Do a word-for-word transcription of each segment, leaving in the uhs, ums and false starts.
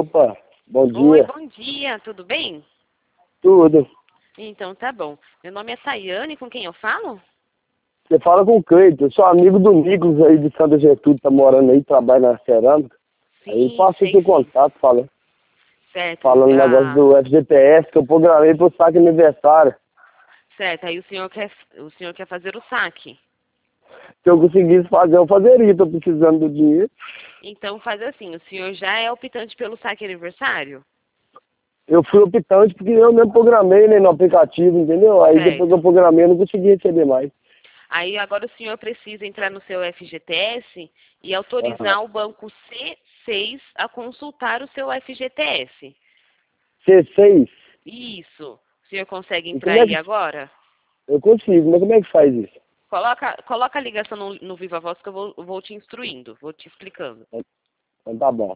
Opa, bom dia. Oi, bom dia, tudo bem? Tudo. Então tá bom. Meu nome é Sayane, com quem eu falo? Você fala com o Cleiton, eu sou amigo do Nicolas aí de Santa Gertrude, tá morando aí, trabalha na cerâmica. Aí Sim, passa sei seu sim. contato, fala, Certo, falando o negócio ah, do F G T S que eu programei pro saque aniversário. certo, aí o senhor quer, o senhor quer fazer o saque. Se eu conseguisse fazer, eu fazeria, tô precisando do dinheiro. Então faz assim, o senhor já é optante pelo saque aniversário? Eu fui optante porque eu mesmo programei, né, no aplicativo, entendeu? Aí depois que eu Certo. programei eu não consegui receber mais. Aí agora o senhor precisa entrar no seu F G T S e Aham. autorizar o banco C seis a consultar o seu F G T S. C seis? Isso. O senhor consegue E entrar como é aí que... agora? Eu consigo, mas como é que faz isso? Coloca, coloca a ligação no, no Viva Voz que eu vou, vou te instruindo, vou te explicando. Então tá bom.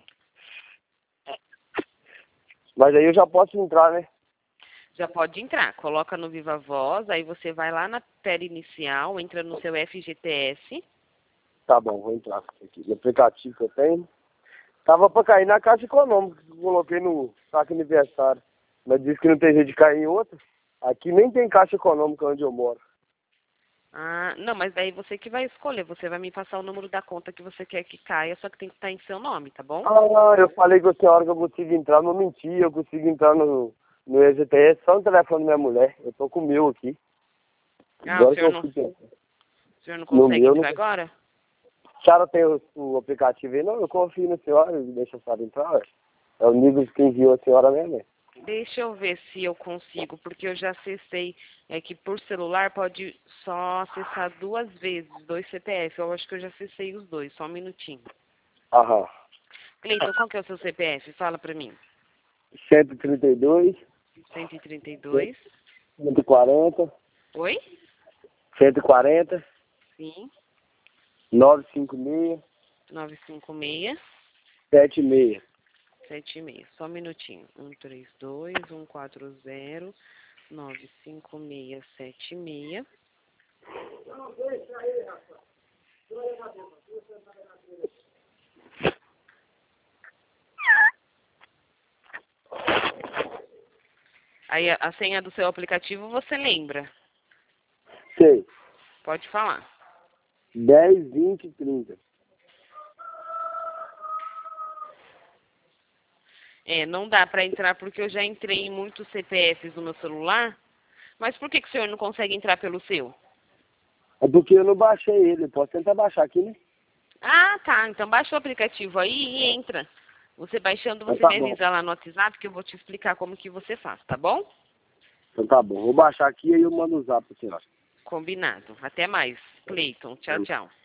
Mas aí eu já posso entrar, né? Já pode entrar, coloca no Viva Voz, aí você vai lá na tela inicial, entra no seu F G T S. Tá bom, vou entrar aqui. No aplicativo que eu tenho. Tava pra cair na Caixa Econômica, que eu coloquei no saque aniversário. Mas disse que não tem jeito de cair em outra. Aqui nem tem Caixa Econômica onde eu moro. Ah, não, mas daí você que vai escolher, você vai me passar o número da conta que você quer que caia, só que tem que estar em seu nome, tá bom? Ah, eu falei com a senhora que eu consigo entrar, não menti, eu consigo entrar no, no E G T S só no telefone da minha mulher. Eu tô com o meu aqui. Ah, o Agora que senhor eu não, fui pensar. o senhor não No consegue meu, não. entrar agora? A senhora tem o, o aplicativo aí? Não, eu confio na senhora, deixa a senhora entrar. Ué. É o Nigos que enviou a senhora mesmo. Né? Deixa eu ver se eu consigo, porque eu já acessei, é que por celular pode só acessar duas vezes, dois C P F. Eu acho que eu já acessei os dois, só um minutinho. Aham. Cleiton, qual que é o seu C P F? Fala pra mim. cento e trinta e dois, cento e trinta e dois. cento e quarenta, Oi? cento e quarenta, Sim. novecentos e cinquenta e seis, nove cinco seis, setenta e seis. sete seis. Só um minutinho. um três dois, um quatro zero, nove cinco seis, sete seis. Aí a, a senha do seu aplicativo você lembra? Sei. Pode falar. dez, vinte, trinta. É, não dá pra entrar porque eu já entrei em muitos C P Fs no meu celular. Mas por que, que o senhor não consegue entrar pelo seu? É porque eu não baixei ele. Posso tentar baixar aqui, né? Ah, tá. Então baixa o aplicativo aí e entra. Você baixando, Então você tá me bom. avisa lá no WhatsApp que eu vou te explicar como que você faz, tá bom? Então tá bom. Vou baixar aqui e aí eu mando usar pra senhora. Combinado. Até mais. Cleiton. Tchau, tchau.